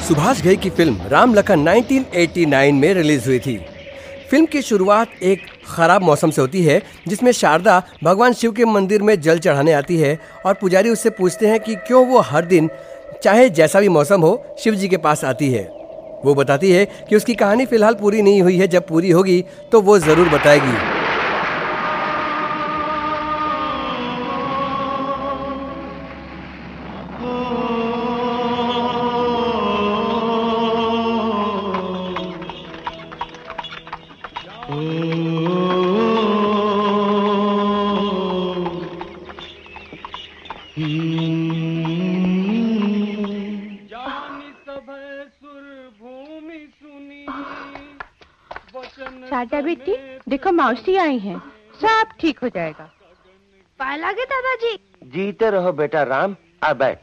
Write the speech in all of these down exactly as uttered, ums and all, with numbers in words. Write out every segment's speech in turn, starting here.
सुभाष घई की फिल्म राम लखन उन्नीस सौ नवासी में रिलीज हुई थी। फिल्म की शुरुआत एक खराब मौसम से होती है, जिसमें शारदा भगवान शिव के मंदिर में जल चढ़ाने आती है और पुजारी उससे पूछते हैं कि क्यों वो हर दिन चाहे जैसा भी मौसम हो शिव जी के पास आती है। वो बताती है कि उसकी कहानी फिलहाल पूरी नहीं हुई है, जब पूरी होगी तो वो जरूर बताएगी। शारदा बेटी, देखो मौसी आई हैं, सब ठीक हो जाएगा। पाए लागे दादाजी। जीते रहो बेटा राम, आ बैठ।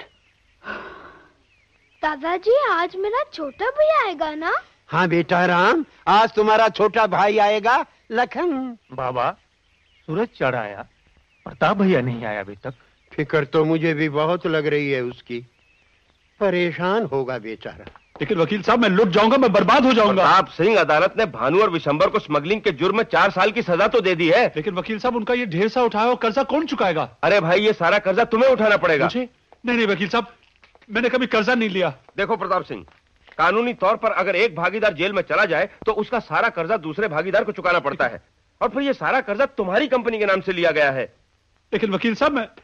दादाजी आज मेरा छोटा भैया आएगा ना? हाँ बेटा राम, आज तुम्हारा छोटा भाई आएगा लखन। बाबा, सूरज चढ़ आया, प्रताप भैया नहीं आया अभी तक। फिक्र तो मुझे भी बहुत लग रही है उसकी, परेशान होगा बेचारा। लेकिन वकील साहब, मैं लुट जाऊंगा, मैं बर्बाद हो जाऊंगा। प्रताप सिंह, अदालत ने भानु और विशंबर को स्मगलिंग के जुर्म में चार साल की सजा तो दे दी है। लेकिन वकील साहब, उनका ये ढेर सा उठाया हुआ कर्जा कौन चुकाएगा? अरे भाई, ये सारा कर्जा तुम्हें उठाना पड़ेगा। मुझे? नहीं नहीं वकील साहब, मैंने कभी कर्जा नहीं लिया। देखो प्रताप सिंह, कानूनी तौर पर अगर एक भागीदार जेल में चला जाए तो उसका सारा कर्जा दूसरे भागीदार को चुकाना पड़ता है, और फिर ये सारा कर्जा तुम्हारी कंपनी के नाम से लिया गया है। लेकिन वकील साहब, मैं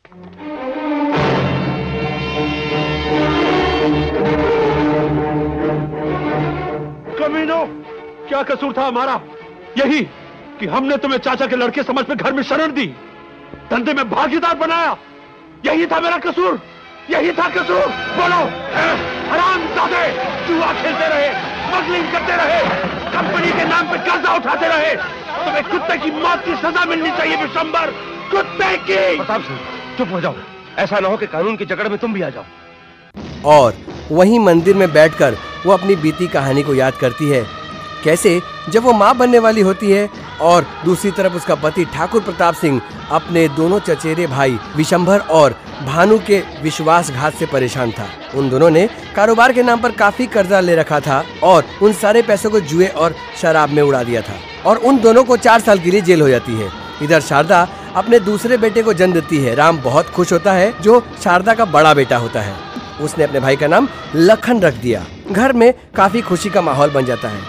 कमीनो, क्या कसूर था हमारा? यही कि हमने तुम्हें चाचा के लड़के समझ में घर में शरण दी, धंधे में भागीदार बनाया। यही था मेरा कसूर, यही था कसूर। बोलो, हरामजादे, जुआ खेलते रहे, स्मगलिंग करते रहे, कंपनी के नाम पे कर्जा उठाते रहे। तुम्हें कुत्ते की मौत की सजा मिलनी चाहिए विशंबर, कुत्ते की। प्रताप सिंह, चुप हो जाओ, ऐसा ना हो कि कानून की जकड़ में तुम भी आ जाओ। और वहीं मंदिर में बैठकर वो अपनी बीती कहानी को याद करती है, कैसे जब वो माँ बनने वाली होती है और दूसरी तरफ उसका पति ठाकुर प्रताप सिंह अपने दोनों चचेरे भाई विशंभर और भानु के विश्वासघात से परेशान था। उन दोनों ने कारोबार के नाम पर काफी कर्जा ले रखा था और उन सारे पैसों को जुए और शराब में उड़ा दिया था, और उन दोनों को चार साल के लिए जेल हो जाती है। इधर शारदा अपने दूसरे बेटे को जन्म देती है। राम बहुत खुश होता है, जो शारदा का बड़ा बेटा होता है। उसने अपने भाई का नाम लखन रख दिया। घर में काफी खुशी का माहौल बन जाता है।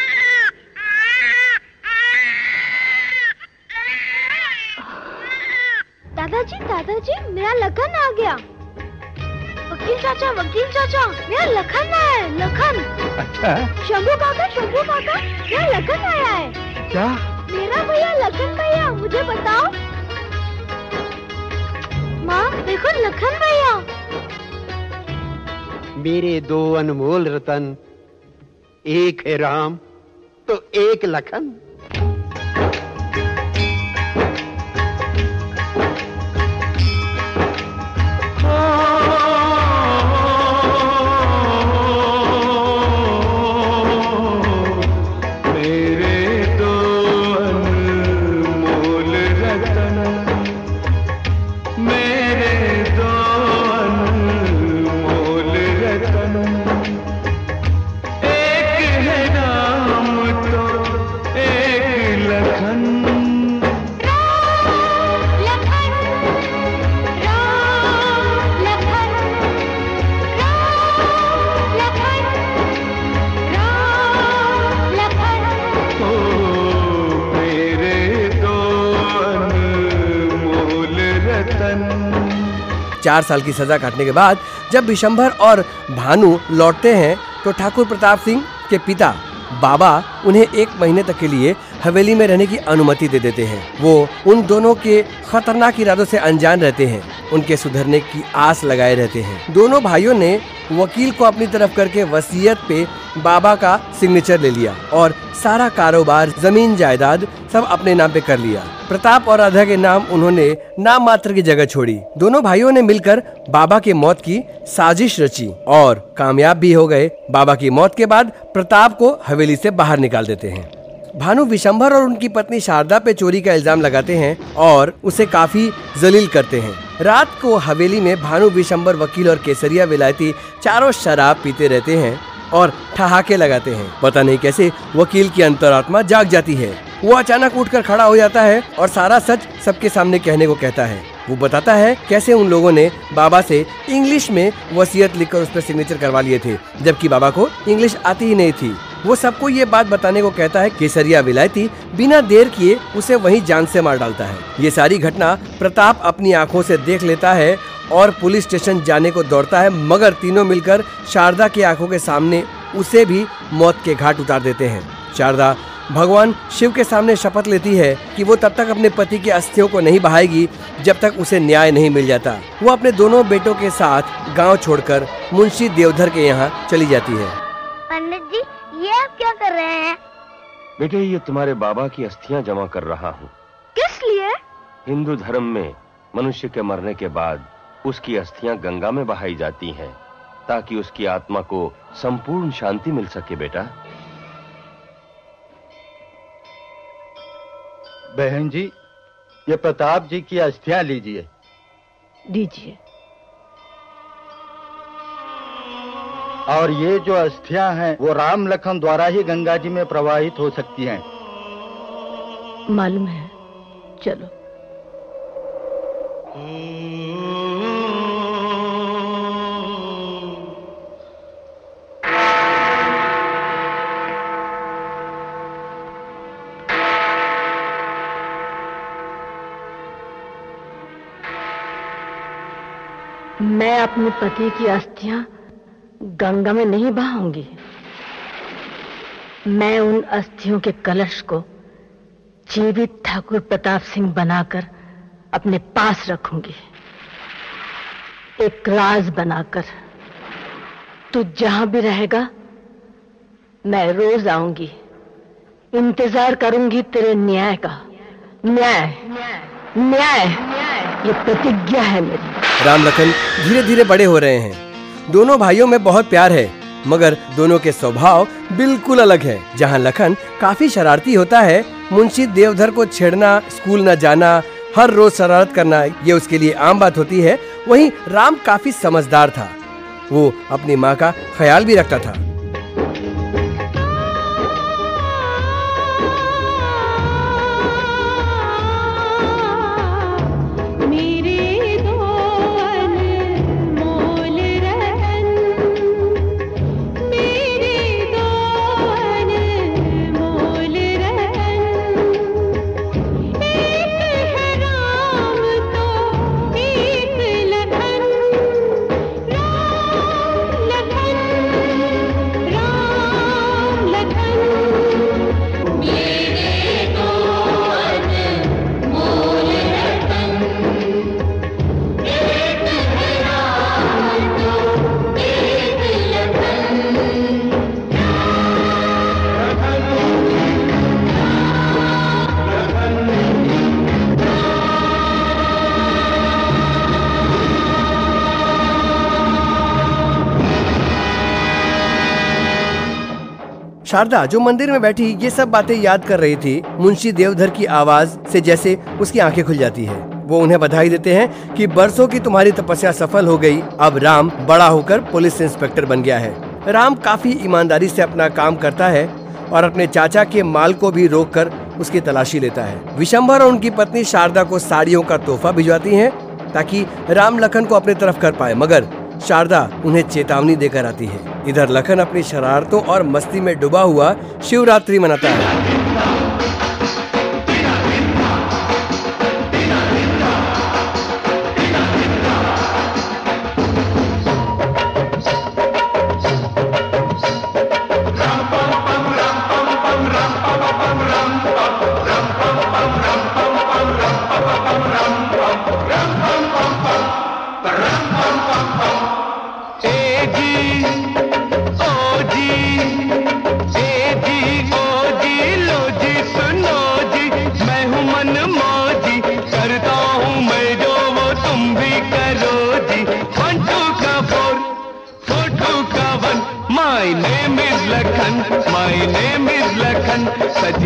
दादाजी, दादाजी, मेरा लखन आ गया। वकील चाचा, वकील चाचा, मेरा लखन आया है, लखन। अच्छा? शंभू काका, शंभू काका, मेरा लखन आया है। क्या? मेरा भैया लखन भैया, मुझे बताओ। माँ देखो, लखन भैया। मेरे दो अनमोल रतन, एक है राम तो एक लखन। चार साल की सजा काटने के बाद जब विशंभर और भानु लौटते हैं तो ठाकुर प्रताप सिंह के पिता बाबा उन्हें एक महीने तक के लिए हवेली में रहने की अनुमति दे देते हैं। वो उन दोनों के खतरनाक इरादों से अनजान रहते हैं, उनके सुधरने की आस लगाए रहते हैं। दोनों भाइयों ने वकील को अपनी तरफ करके वसीयत पे बाबा का सिग्नेचर ले लिया और सारा कारोबार, जमीन जायदाद सब अपने नाम पे कर लिया। प्रताप और राधा के नाम उन्होंने नाम मात्र की जगह छोड़ी। दोनों भाइयों ने मिलकर बाबा के मौत की साजिश रची और कामयाब भी हो गए। बाबा की मौत के बाद प्रताप को हवेली से बाहर निकाल देते हैं। भानु विशंभर और उनकी पत्नी शारदा पे चोरी का इल्जाम लगाते हैं और उसे काफी जलील करते हैं। रात को हवेली में भानु विशंभर, वकील और केसरिया विलायती चारों शराब पीते रहते हैं और ठहाके लगाते हैं। पता नहीं कैसे वकील की अंतरात्मा जाग जाती है। वो अचानक उठकर खड़ा हो जाता है और सारा सच सबके सामने कहने को कहता है। वो बताता है कैसे उन लोगों ने बाबा से इंग्लिश में वसीयत लिखकर उस पर सिग्नेचर करवा लिए थे, जबकि बाबा को इंग्लिश आती ही नहीं थी। वो सबको ये बात बताने को कहता है। केसरिया विलायती बिना देर किए उसे वहीं जान से मार डालता है। ये सारी घटना प्रताप अपनी आंखों से देख लेता है और पुलिस स्टेशन जाने को दौड़ता है, मगर तीनों मिलकर शारदा की आंखों के सामने उसे भी मौत के घाट उतार देते हैं। शारदा भगवान शिव के सामने शपथ लेती है कि वो तब तक अपने पति की अस्थियों को नहीं बहाएगी जब तक उसे न्याय नहीं मिल जाता। वो अपने दोनों बेटों के साथ गांव छोड़कर मुंशी देवधर के यहाँ चली जाती है। पंडित जी, ये आप क्या कर रहे हैं? बेटे, ये तुम्हारे बाबा की अस्थियां जमा कर रहा हूँ। किस लिए? हिंदू धर्म में मनुष्य के मरने के बाद उसकी अस्थियां गंगा में बहाई जाती हैं, ताकि उसकी आत्मा को संपूर्ण शांति मिल सके। बेटा, बहन जी, ये प्रताप जी की अस्थियां लीजिए। दीजिए। और ये जो अस्थियां हैं वो राम लखन द्वारा ही गंगा जी में प्रवाहित हो सकती हैं। मालूम है, चलो। मैं अपने पति की अस्थियां गंगा में नहीं बहाऊंगी। मैं उन अस्थियों के कलश को जीवित ठाकुर प्रताप सिंह बनाकर अपने पास रखूंगी, एक राज बनाकर। तू जहां भी रहेगा मैं रोज आऊंगी, इंतजार करूंगी तेरे न्याय का। न्याय, न्याय, ये प्रतिज्ञा है मेरी। राम लखन धीरे धीरे बड़े हो रहे हैं। दोनों भाइयों में बहुत प्यार है, मगर दोनों के स्वभाव बिल्कुल अलग है। जहां लखन काफी शरारती होता है, मुंशी देवधर को छेड़ना, स्कूल न जाना, हर रोज शरारत करना, ये उसके लिए आम बात होती है। वहीं राम काफी समझदार था। वो अपनी माँ का ख्याल भी रखता था। शारदा जो मंदिर में बैठी ये सब बातें याद कर रही थी, मुंशी देवधर की आवाज से जैसे उसकी आंखें खुल जाती है। वो उन्हें बधाई देते हैं कि बरसों की तुम्हारी तपस्या सफल हो गई। अब राम बड़ा होकर पुलिस इंस्पेक्टर बन गया है। राम काफी ईमानदारी से अपना काम करता है और अपने चाचा के माल को भी रोककर उसकी तलाशी लेता है। विशंभर और उनकी पत्नी शारदा को साड़ियों का तोहफा भिजवाती हैं ताकि राम लखन को अपनी तरफ कर पाए, मगर शारदा उन्हें चेतावनी देकर आती है। इधर लखन अपनी शरारतों और मस्ती में डूबा हुआ शिवरात्रि मनाता है। ओ जी, ओ जी, लो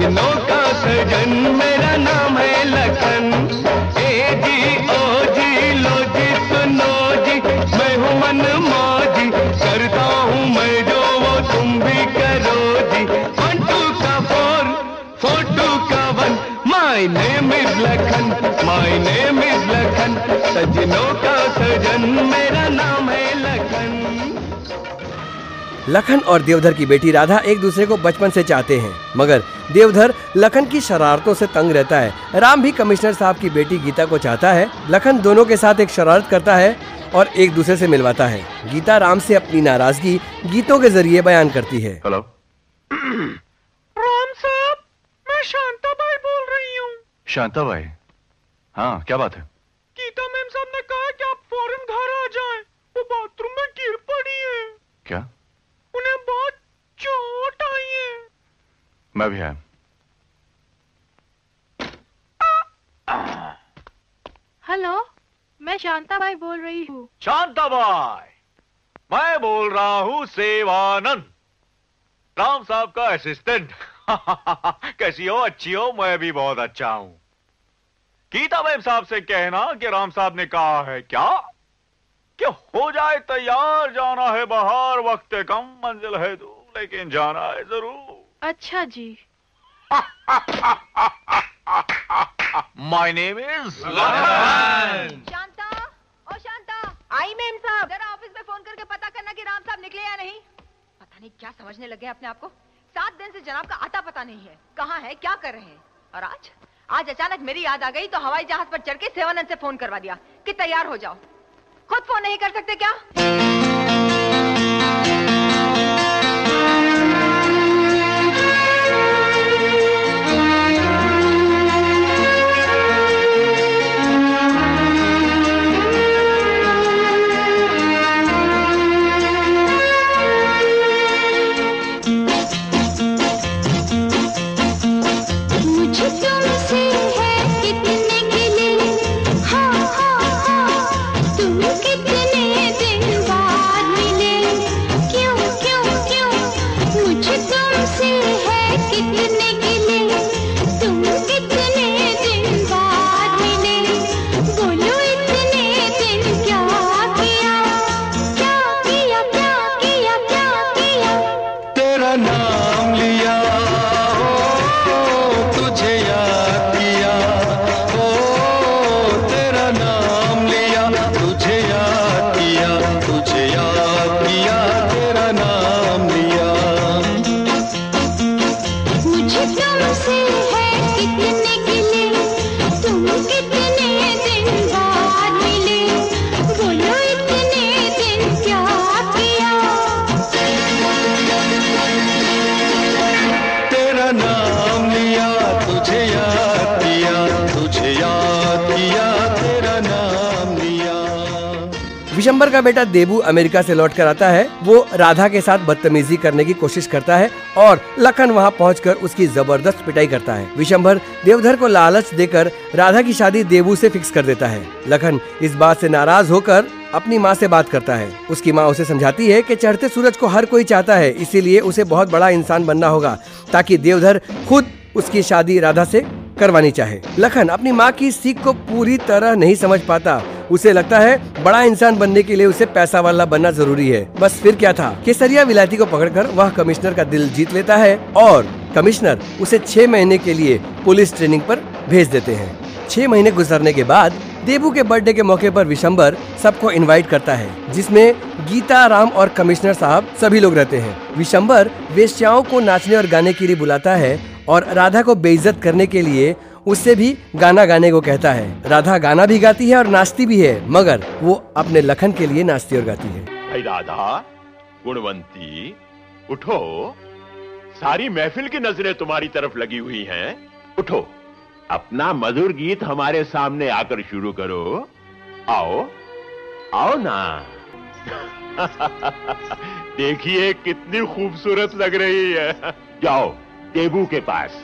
सजनों का सजन मेरा नाम है लखन। ए जी ओ जी लो जी सुनो जी, मैं हूँ मन मौजी, करता हूँ मैं जो वो तुम भी करो जी। वन टू का फोर, फोर टू का one, my name is Lakhan, my name is Lakhan. सजनों का सजन मेरा नाम है लखन। लखन और देवधर की बेटी राधा एक दूसरे को बचपन से चाहते हैं, मगर देवधर लखन की शरारतों से तंग रहता है। राम भी कमिश्नर साहब की बेटी गीता को चाहता है। लखन दोनों के साथ एक शरारत करता है और एक दूसरे से मिलवाता है। गीता राम से अपनी नाराजगी गीतों के जरिए बयान करती है। हेलो राम साहब, मैं शांताबाई बोल रही हूँ। शांताबाई, हाँ क्या बात है? गीता मैम साहब ने कहा कि आप फौरन घर आ जाएं, वो बाथरूम में गिर पड़ी है। क्या? उन्हें बहुत चोट आई है। मैं भी आया। हेलो, मैं शांताबाई बोल रही हूँ। शांताबाई, मैं बोल रहा हूँ सेवानंद, राम साहब का असिस्टेंट। कैसी हो? अच्छी हो? मैं भी बहुत अच्छा हूँ। गीता मैम साहब से कहना कि राम साहब ने कहा है क्या कि हो जाए तैयार, जाना है बाहर, वक्त कम मंजिल है दूर, लेकिन जाना है जरूर। अच्छा जी। माय नेम इज शांता, ओ शांता, आई मैम साहब, जरा ऑफिस में फोन करके पता करना कि राम साहब निकले या नहीं। पता नहीं क्या समझने लगे अपने आप को। सात दिन से जनाब का आता पता नहीं है, कहाँ है, क्या कर रहे हैं। और आज आज अचानक मेरी याद आ गई तो हवाई जहाज पर चढ़ के सेवानंद से फोन करवा दिया कि तैयार हो जाओ। खुद फोन नहीं कर सकते क्या? विशंबर का बेटा देबू अमेरिका से लौट कर आता है। वो राधा के साथ बदतमीजी करने की कोशिश करता है और लखन वहाँ पहुंचकर उसकी जबरदस्त पिटाई करता है। विशंबर देवधर को लालच देकर राधा की शादी देबू से फिक्स कर देता है। लखन इस बात से नाराज होकर अपनी माँ से बात करता है। उसकी माँ उसे समझाती है कि चढ़ते सूरज को हर कोई चाहता है, इसीलिए उसे बहुत बड़ा इंसान बनना होगा ताकि देवधर खुद उसकी शादी राधा से करवानी चाहे। लखन अपनी माँ की सीख को पूरी तरह नहीं समझ पाता। उसे लगता है बड़ा इंसान बनने के लिए उसे पैसा वाला बनना जरूरी है। बस फिर क्या था, केसरिया विलायती को पकड़कर वह कमिश्नर का दिल जीत लेता है और कमिश्नर उसे छह महीने के लिए पुलिस ट्रेनिंग पर भेज देते हैं। छह महीने गुजरने के बाद देबू के बर्थडे के मौके पर विशंबर सबको इनवाइट करता है, जिसमें गीता, राम और कमिश्नर साहब सभी लोग रहते हैं। विशंबर वेश्याओं को नाचने और गाने के लिए बुलाता है और राधा को बेइज्जत करने के लिए उससे भी गाना गाने को कहता है। राधा गाना भी गाती है और नाचती भी है, मगर वो अपने लखन के लिए नाचती और गाती है। भाई राधा, गुणवंती, उठो, सारी महफिल की नजरें तुम्हारी तरफ लगी हुई हैं। उठो, अपना मधुर गीत हमारे सामने आकर शुरू करो। आओ, आओ ना। देखिए कितनी खूबसूरत लग रही है। जाओ देबू के पास।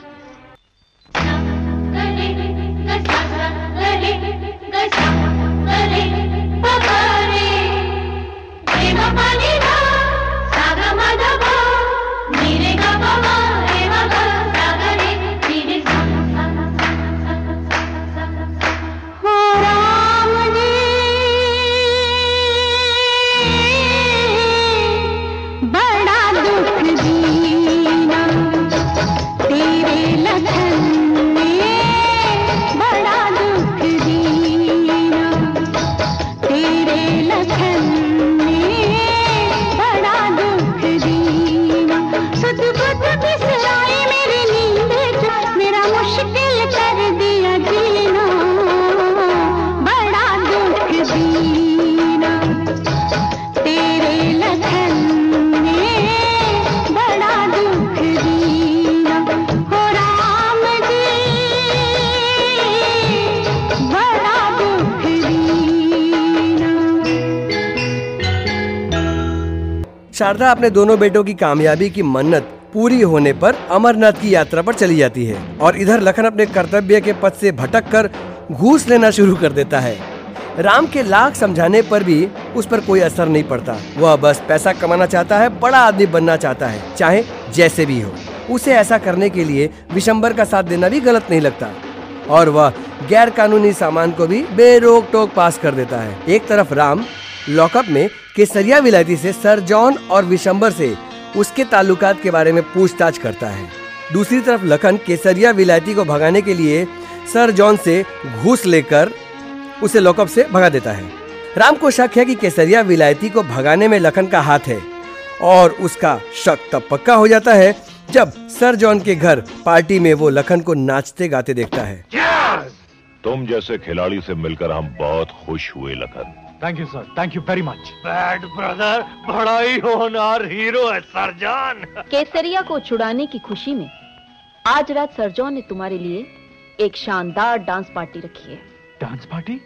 शारदा अपने दोनों बेटों की कामयाबी की मन्नत पूरी होने पर अमरनाथ की यात्रा पर चली जाती है और इधर लखन अपने कर्तव्य के पथ से भटक कर घूस लेना शुरू कर देता है। राम के लाख समझाने पर भी उस पर कोई असर नहीं पड़ता। वह बस पैसा कमाना चाहता है, बड़ा आदमी बनना चाहता है, चाहे जैसे भी हो। उसे ऐसा करने के लिए विशंबर का साथ देना भी गलत नहीं लगता और वह गैर कानूनी सामान को भी बेरोक टोक पास कर देता है। एक तरफ राम लॉकअप में केसरिया विलायती से सर जॉन और विशंबर से उसके ताल्लुकात के बारे में पूछताछ करता है। दूसरी तरफ लखन केसरिया विलायती को भगाने के लिए सर जॉन से घूस लेकर उसे लॉकअप से भगा देता है। राम को शक है कि केसरिया विलायती को भगाने में लखन का हाथ है और उसका शक तब पक्का हो जाता है जब सर जॉन के घर पार्टी में वो लखन को नाचते गाते देखता है। तुम जैसे खिलाड़ी से मिलकर हम बहुत खुश हुए Lakhan. Thank you sir, thank you very much. Bad brother, बड़ा ही होनहार हीरो है सरजॉन। केसरिया को छुड़ाने की खुशी में आज रात सरजॉन ने तुम्हारे लिए एक शानदार डांस पार्टी रखी है। Dance party?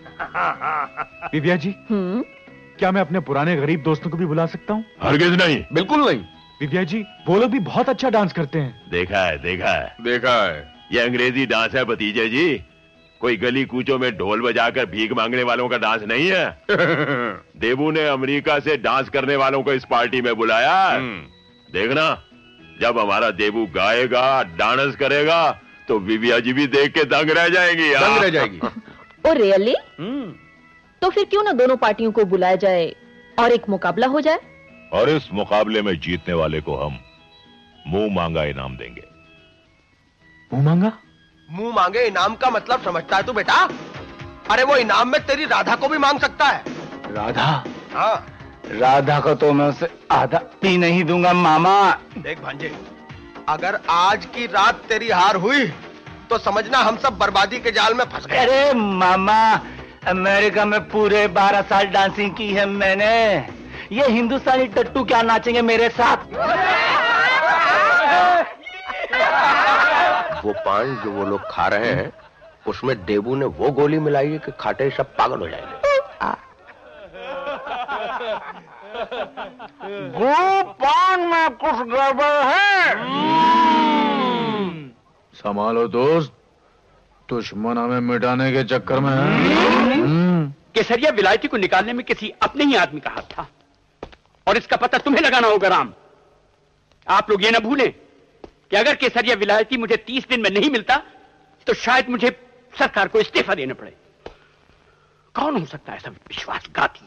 दिव्या जी, हम्म क्या मैं अपने पुराने गरीब दोस्तों को भी बुला सकता हूँ? हरगिज नहीं, बिल्कुल नहीं। दिव्या जी, वो लोग भी बहुत अच्छा डांस करते हैं। देखा है, देखा है, देखा है। ये अंग्रेजी डांस है भतीजे जी, कोई गली कूचों में ढोल बजाकर भीख मांगने वालों का डांस नहीं है। देबू ने अमेरिका से डांस करने वालों को इस पार्टी में बुलाया। देखना, जब हमारा देबू गाएगा, डांस करेगा तो विविया जी भी देख के दंग रह जाएंगी। दंग रह जाएगी। Oh really? तो फिर क्यों ना दोनों पार्टियों को बुलाया जाए और एक मुकाबला हो जाए। और इस मुकाबले में जीतने वाले को हम मुंह मांगा इनाम देंगे। मुंह मांगा? मुंह मांगे इनाम का मतलब समझता है तू बेटा? अरे वो इनाम में तेरी राधा को भी मांग सकता है। राधा? हाँ, राधा को तो मैं उसे आधा भी नहीं दूंगा मामा। देख भांजे, अगर आज की रात तेरी हार हुई तो समझना हम सब बर्बादी के जाल में फंस गए। अरे मामा, अमेरिका में पूरे बारह साल डांसिंग की है मैंने। ये हिंदुस्तानी टट्टू क्या नाचेंगे मेरे साथ? वो पान जो वो लोग खा रहे हैं उसमें देबू ने वो गोली मिलाई है कि खाते ही सब पागल हो जाएंगे। वो पान में कुछ गड़बड़ है। संभालो दोस्त, दुश्मन हमें मिटाने के चक्कर में है। केसरिया विलायती को निकालने में किसी अपने ही आदमी का हाथ था और इसका पता तुम्हें लगाना होगा राम। आप लोग ये न भूलें कि अगर केसरिया विलायती मुझे तीस दिन में नहीं मिलता तो शायद मुझे सरकार को इस्तीफा देना पड़े। कौन हो सकता है ऐसा विश्वासघाती?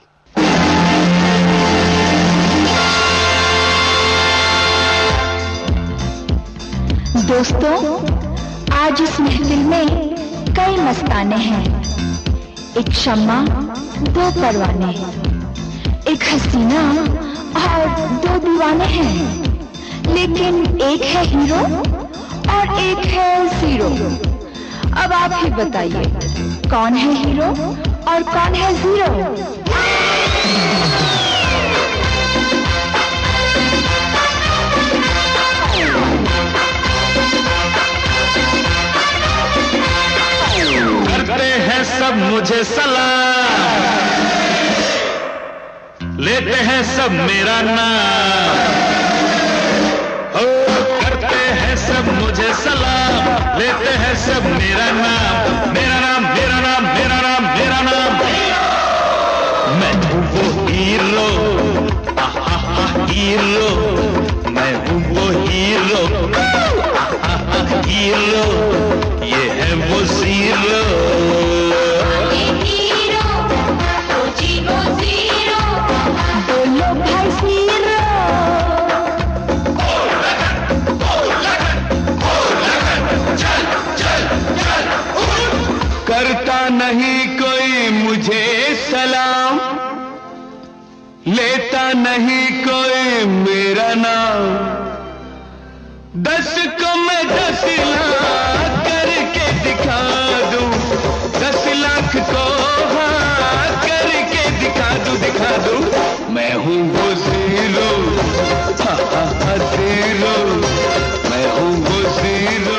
दोस्तों, आज इस महफिल में कई मस्ताने हैं। एक शम्मा, दो परवाने, एक हसीना और दो दीवाने हैं। लेकिन एक है हीरो और एक है जीरो। अब आप ही बताइए, कौन है हीरो और कौन है जीरो? करते हैं सब मुझे सलाम, लेते हैं सब मेरा नाम। करते हैं सब मुझे सलाम, लेते हैं सब मेरा नाम। मेरा नाम, मेरा नाम, मेरा नाम, मेरा नाम। मैं हूँ वो हीरो, हीरो, मैं हूँ वो हीरो, हीरो, ये है वो जीरो। बोलो भाई जीरो। करता नहीं कोई मुझे सलाम, लेता नहीं कोई मेरा नाम। दस को मैं दस लाख करके दिखा दूं, दस लाख को हाँ करके दिखा दूं, दिखा दूं। मैं हूँ वो जीरो, हाँ हाँ जीरो, मैं हूँ वो जीरो।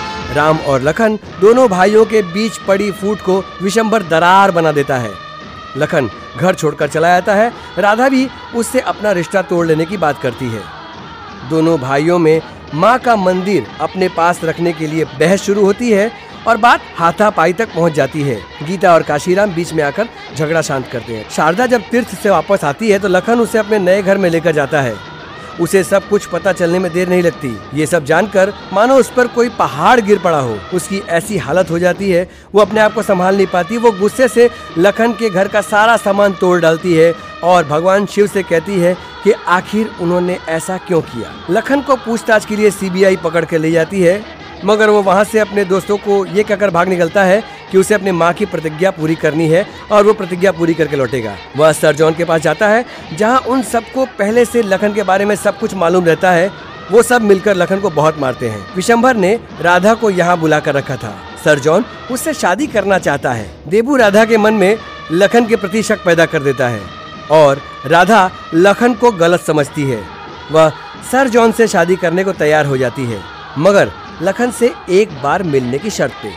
राम और लखन दोनों भाइयों के बीच पड़ी फूट को विशंबर दरार बना देता है। लखन घर छोड़कर चला जाता है। राधा भी उससे अपना रिश्ता तोड़ लेने की बात करती है। दोनों भाइयों में माँ का मंदिर अपने पास रखने के लिए बहस शुरू होती है और बात हाथापाई तक पहुंच जाती है। गीता और काशीराम बीच में आकर झगड़ा शांत करते हैं। शारदा जब तीर्थ से वापस आती है तो लखन उसे अपने नए घर में लेकर जाता है। उसे सब कुछ पता चलने में देर नहीं लगती। ये सब जानकर मानो उस पर कोई पहाड़ गिर पड़ा हो। उसकी ऐसी हालत हो जाती है, वो अपने आप को संभाल नहीं पाती। वो गुस्से से लखन के घर का सारा सामान तोड़ डालती है और भगवान शिव से कहती है कि आखिर उन्होंने ऐसा क्यों किया। लखन को पूछताछ के लिए सीबीआई पकड़ के ले जाती है, मगर वो वहाँ से अपने दोस्तों को ये कहकर भाग निकलता है कि उसे अपने माँ की प्रतिज्ञा पूरी करनी है और वो प्रतिज्ञा पूरी करके लौटेगा। वह सर जॉन के पास जाता है, जहाँ उन सबको पहले से लखन के बारे में सब कुछ मालूम रहता है। वो सब मिलकर लखन को बहुत मारते हैं। विशंभर ने राधा को यहाँ बुला कर रखा था। सर जॉन उससे शादी करना चाहता है। देबू राधा के मन में लखन के प्रति शक पैदा कर देता है और राधा लखन को गलत समझती है। वह सर जॉन से शादी करने को तैयार हो जाती है, मगर लखन से एक बार मिलने की शर्त पे।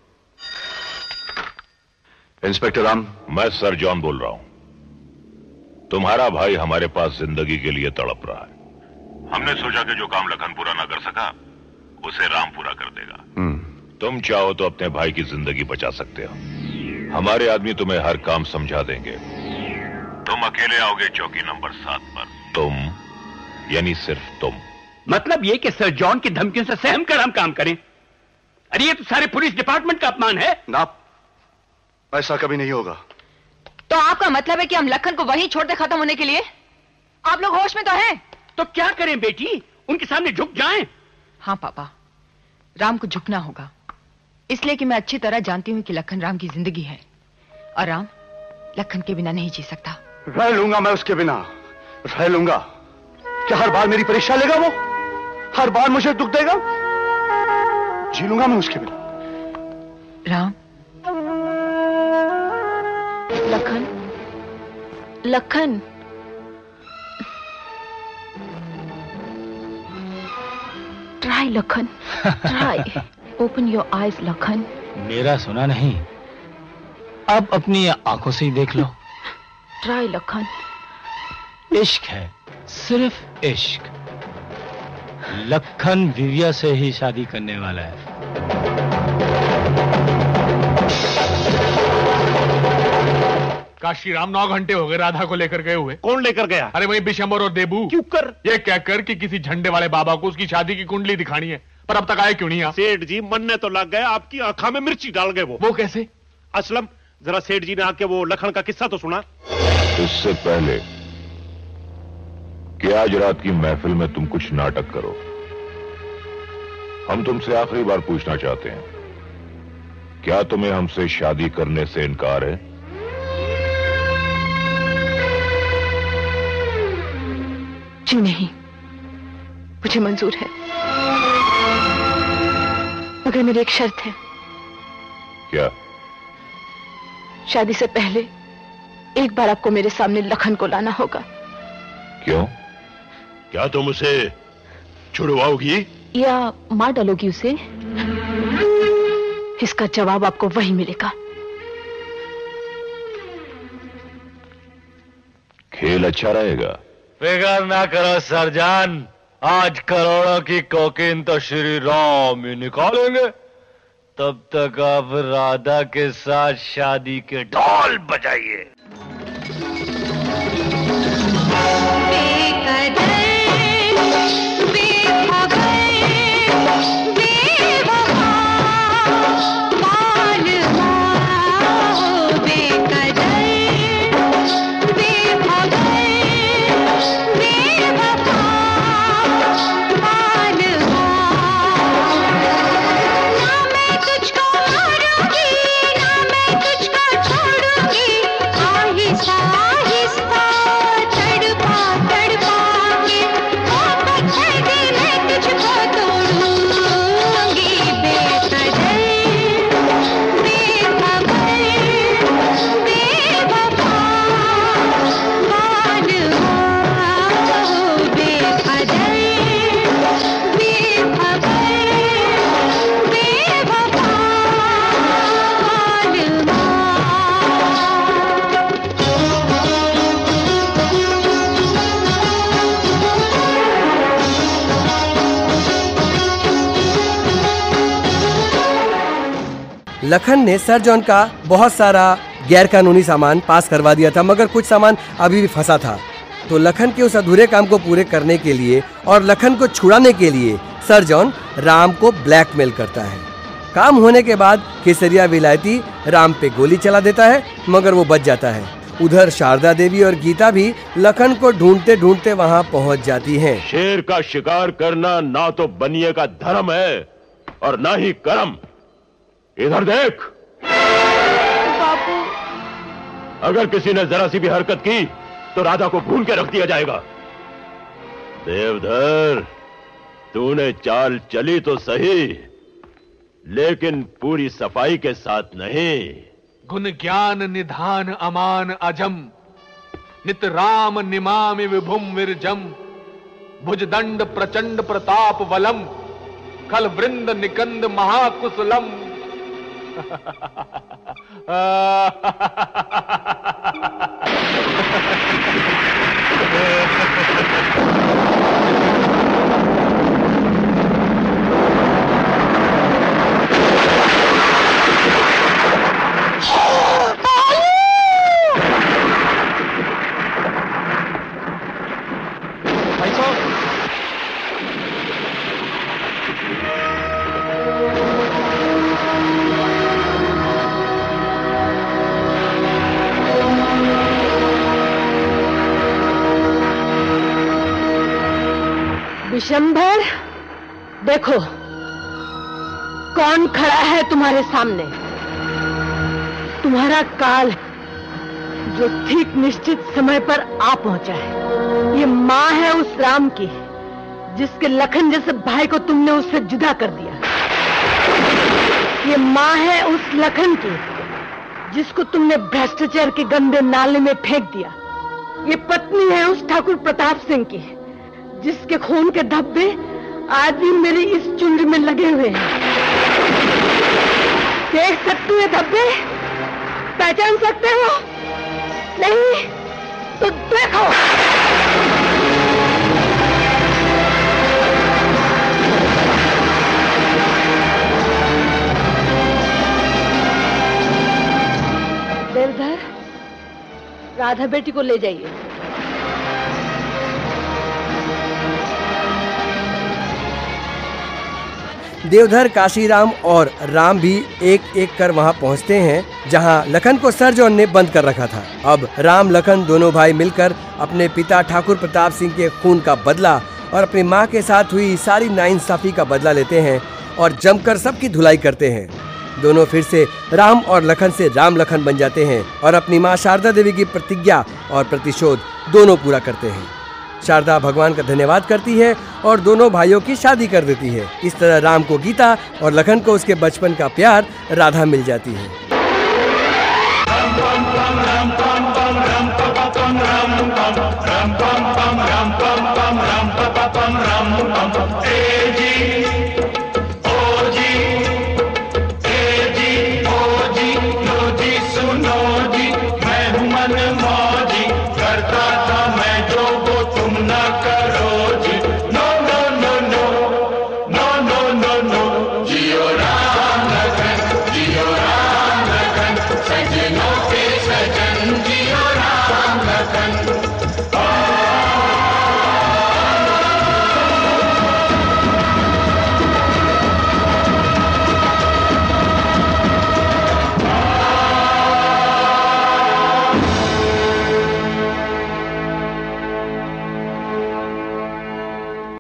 इंस्पेक्टर राम, मैं सर जॉन बोल रहा हूं। तुम्हारा भाई हमारे पास जिंदगी के लिए तड़प रहा है। हमने सोचा कि जो काम लखन पूरा ना कर सका उसे राम पूरा कर देगा। तुम चाहो तो अपने भाई की जिंदगी बचा सकते हो। हमारे आदमी तुम्हें हर काम समझा देंगे। तुम अकेले आओगे चौकी नंबर सात पर। तुम यानी सिर्फ तुम। मतलब ये कि सर जॉन की धमकियों से सहम कर हम काम करें? अरे ये तो सारे पुलिस डिपार्टमेंट का अपमान है ना। ऐसा कभी नहीं होगा। तो आपका मतलब है कि हम लखन को वहीं छोड़ दे खत्म होने के लिए? आप लोग होश में तो हैं? तो क्या करें बेटी, उनके सामने झुक जाएं? हाँ पापा, राम को झुकना होगा, इसलिए कि मैं अच्छी तरह जानती हूँ कि लखन राम की जिंदगी है और राम लखन के बिना नहीं जी सकता। रह लूंगा मैं उसके बिना, रह लूंगा। क्या हर बार मेरी परीक्षा लेगा वो? हर बार मुझे दुख देगा? जी लूंगा मैं उसके बिना। Ram, Lakhan, Lakhan, try Lakhan, try, open your eyes Lakhan. मेरा सुना नहीं, अब अपनी आंखों से ही देख लो। ट्राई लखन। इश्क है, सिर्फ इश्क। लखन विविया से ही शादी करने वाला है। काशीराम नौ घंटे हो गए राधा को लेकर गए हुए। कौन लेकर गया? अरे वही विशंबर और देबू। क्यों कर? ये कहकर कि किसी झंडे वाले बाबा को उसकी शादी की कुंडली दिखानी है, पर अब तक आए क्यों नहीं? सेठ जी मरने तो लग गए, आपकी आंखा में मिर्ची डाल गए। वो वो कैसे? असलम, जरा सेठ जी ने आके वो लखन का किस्सा तो सुना। इससे पहले कि आज रात की महफिल में तुम कुछ नाटक करो, हम तुमसे आखिरी बार पूछना चाहते हैं, क्या तुम्हें हमसे शादी करने से इनकार है? जी नहीं, मुझे मंजूर है, मगर मेरी एक शर्त है। क्या? शादी से पहले एक बार आपको मेरे सामने लखन को लाना होगा। क्यों? क्या तुम उसे छुड़वाओगी या मार डालोगी उसे? इसका जवाब आपको वही मिलेगा। खेल अच्छा रहेगा। फिकर ना करो सरजान, आज करोड़ों की कोकीन तो श्री राम ही निकालेंगे। तब तक आप राधा के साथ शादी के ढोल बजाइए। ना मैं तुझको छोड़ूंगी, आहिस्ता लखन ने सर जॉन का बहुत सारा गैर कानूनी सामान पास करवा दिया था, मगर कुछ सामान अभी भी फंसा था। तो लखन के उस अधूरे काम को पूरे करने के लिए और लखन को छुड़ाने के लिए सर जॉन राम को ब्लैकमेल करता है। काम होने के बाद केसरिया विलायती राम पे गोली चला देता है, मगर वो बच जाता है। उधर शारदा देवी और गीता भी लखन को ढूंढते ढूंढते वहाँ पहुँच जाती हैं। शेर का शिकार करना ना तो बनिए का धर्म है और ना ही कर्म। इधर देख बापू। अगर किसी ने जरा सी भी हरकत की तो राधा को भून के रख दिया जाएगा। देवधर, तूने चाल चली तो सही, लेकिन पूरी सफाई के साथ नहीं। गुण ज्ञान निधान अमान अजम, नित राम निमामि विभुम विरजम, भुजदंड प्रचंड प्रताप वलम, खल वृंद निकंद महाकुशलम। विशंभर, देखो कौन खड़ा है तुम्हारे सामने। तुम्हारा काल जो ठीक निश्चित समय पर आ पहुंचा है। ये माँ है उस राम की जिसके लखन जैसे भाई को तुमने उससे जुदा कर दिया। ये माँ है उस लखन की जिसको तुमने भ्रष्टाचार के गंदे नाले में फेंक दिया। ये पत्नी है उस ठाकुर प्रताप सिंह की जिसके खून के धब्बे आज भी मेरी इस चुनरी में लगे हुए हैं। देख सकते हो ये धब्बे? पहचान सकते हो? नहीं तो देखो। देवधर, राधा बेटी को ले जाइए। देवधर, काशीराम और राम भी एक एक कर वहां पहुंचते हैं जहां लखन को सर जॉन ने बंद कर रखा था। अब राम लखन दोनों भाई मिलकर अपने पिता ठाकुर प्रताप सिंह के खून का बदला और अपनी मां के साथ हुई सारी नाइंसाफी का बदला लेते हैं और जमकर सबकी धुलाई करते हैं। दोनों फिर से राम और लखन से राम लखन बन जाते हैं और अपनी मां शारदा देवी की प्रतिज्ञा और प्रतिशोध दोनों पूरा करते हैं। शारदा भगवान का धन्यवाद करती है और दोनों भाइयों की शादी कर देती है। इस तरह राम को गीता और लखन को उसके बचपन का प्यार राधा मिल जाती है। Ram